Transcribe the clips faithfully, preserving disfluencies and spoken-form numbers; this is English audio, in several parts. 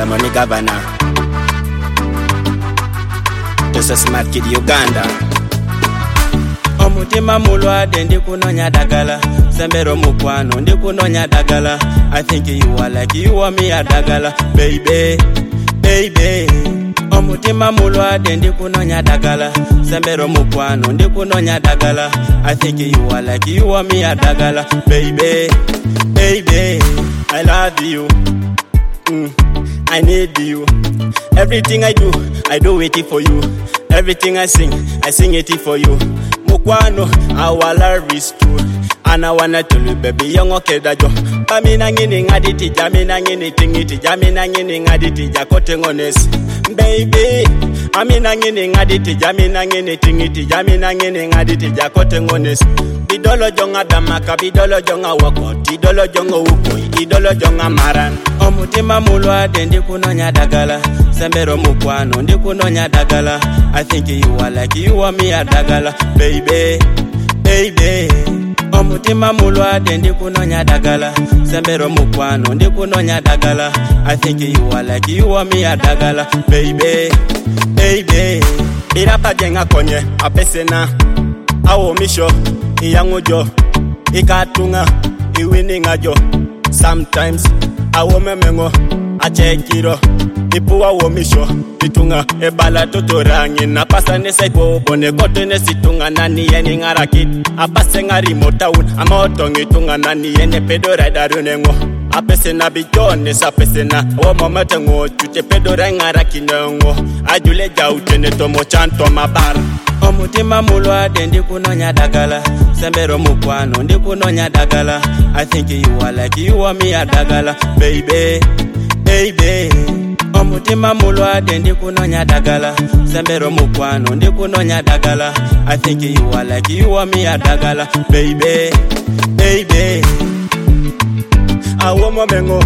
Simon Governor. This is Smart Kid Uganda. Omutima mulwade ndi kunonya dagala, sembero mukwano ndi kunonya dagala. I think you are like you are me a dagala, baby, baby. Omutima mulwade ndi kunonya dagala, sembero mukwano ndi kunonya dagala. I think you are like you are me a dagala, baby, baby. I love you, mm, I need you. Everything I do, I do it for you. Everything I sing, I sing it for you. Mukwano, our love is true. And I wanna tell you, baby, young okay that you. Pamina ngini ngaditi, jamina ngini tingiti, jamina ngini ngaditi, jakote ngones. Baby, amina ngini ngaditi, jamina ngini tingiti, jamina ngini ngaditi, jakote ngones. Idolo jonga damaka, idolo jonga wako, idolo jonga uko, idolo jonga maran. Omutima mulwade ndi kunonya dagala, sembero mukwano ndi kunonya dagala. I think you are like you are me a dagala, baby, baby. Omutima mulwade ndi kunonya dagala, sembero mukwano ndi kunonya dagala. I think you are like you are me a dagala, baby, baby. Irapa jenga konye apesena, awo misho iyangujo, ikatunga iwininga jo. Sometimes awo memengo achekiro, ipuwa wo misho itunga ebala totorangi na pasa nesaipo bone kote nesitunga nani yeni ngarakit apase ngari motaun amotongi tunga nani yene pedo raidarunengo apese na bijone sapese na wo momete ngo chute pedo raingarakinengo ajule jautene tomo chanto mabara. Omutima mulwade ndi kunonya dagala, sembero mukwano ndi kunonya dagala. I think you are like you are me a dagala, baby, baby. Omutima mulwade ndi kunonya dagala, sembero mukwano ndi kunonya dagala. I think you are like you are me a dagala, baby, baby. Awo momengo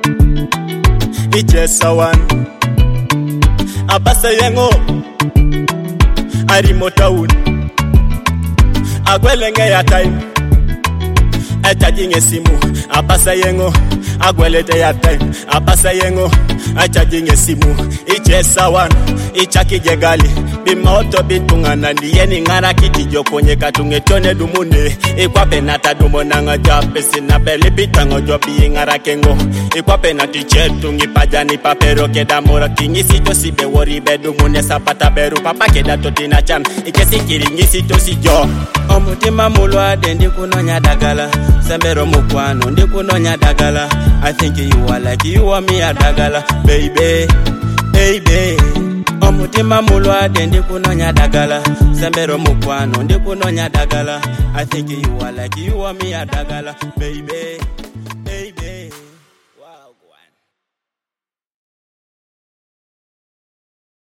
ichesa wan abasa yengo ari motaun agwelenge ya time achajinge simu abasa yengo agwelete ya time abasa yengo achajinge simu ichesa wan ichakije gali bimoto bitungana ndiyeni ngara kitijo konye katunge tone dumune ikwape nata dumonanga jape sinabele bitango jobi ngara kengo ikwape nati chetungi pajani papero keda mora kingisi tosi be wori be dumune sapata beru papa keda totina chan ikesi kiringisi tosi jo. Omutima mulwade ndi kunonya dagala, sembero mukwano ndi kunonya dagala. I think you are like you are me a dagala, baby, baby. Omutima mulwade ndi kunonya dagala, sembero mukwano ndi kunonya dagala. I think you are like you are me a dagala, baby.